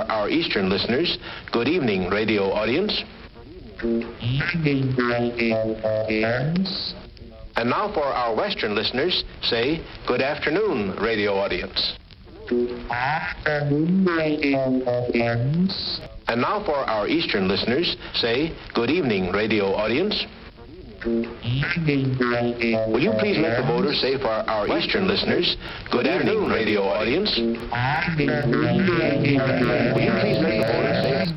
our Eastern listeners, good evening, radio audience. Good evening, radio audience. And now for our Western listeners, say, good afternoon, radio audience. Good afternoon, radio audience. And now for our Eastern listeners, say, good evening, radio audience. Good evening, radio Will you please make the audience. voters say for our Eastern listeners, good afternoon, radio audience? Good afternoon, radio audience. Will you please make the voters say